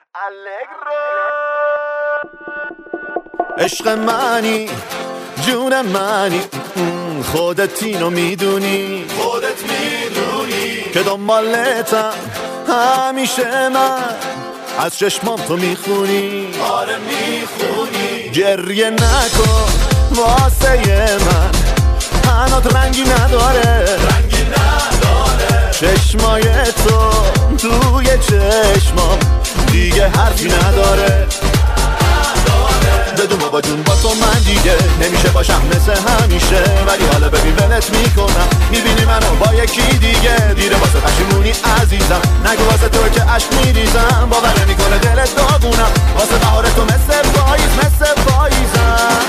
عشق منی جون منی خودت اینو میدونی که دنبالتم همیشه من از چشمام تو میخونی آره میخونی گریه نکن واسه من هنات رنگی نداره چشمای تو توی چشمام دیگه حرفی نداره بدون بابا جون با تو من دیگه نمیشه باشم مثل همیشه ولی حالا ببین ولت میکنم میبینی منو با یکی دیگه دیره واسه پشیمونی عزیزم نگو واسه تو که عشق میریزم باور نمیکنه دلت داغونم واسه بهار تو مثل پاییزم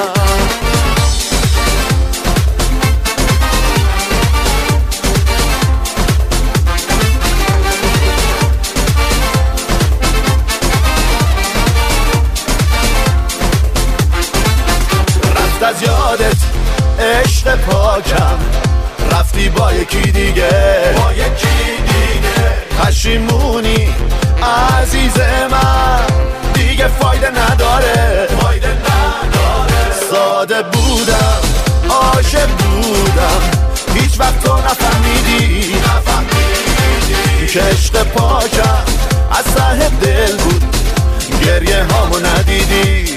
از یادت عشق پاکم رفتی با یکی دیگه پشیمونی عزیز من دیگه فایده نداره ساده بودم عاشق بودم هیچ وقت تو نفهمیدی که عشق پاکم از ته دل بود گریه هامو ندیدی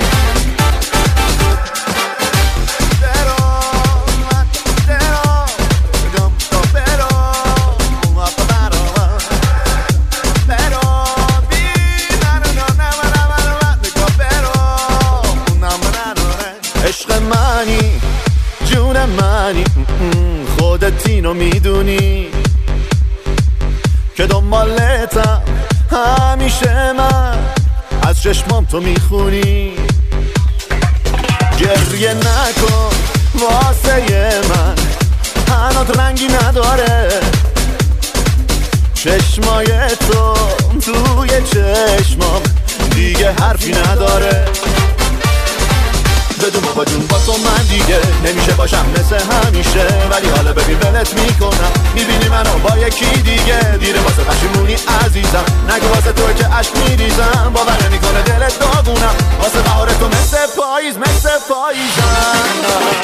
منی خودت اینو میدونی که دنبالتم همیشه من از چشمام تو میخونی گریه نکن واسه من هنات رنگی نداره چشمای تو توی چشمام دیگه حرفی نداره بدون بابا جون با تو من دیگه نمیشه باشم مثل همیشه ولی حالا ببین ولت میکنم میبینی منو با یکی دیگه دیره واسه پشیمونی عزیزم نگو واسه تو که عشق میریزم باور نمیکنه دلت داغونم واسه بهار تو مثل پاییزم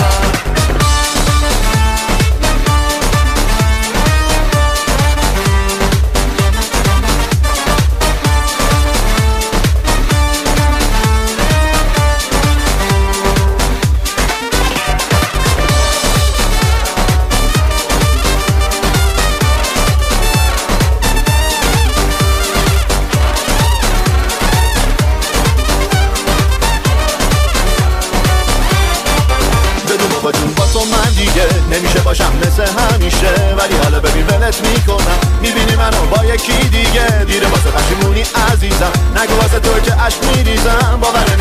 با تو من دیگه نمیشه باشم مثل همیشه ولی حالا ببین ولت میکنم میبینی منو با یکی دیگه دیره واسه پشیمونی عزیزم نگو واسه تو که عشق میریزم باور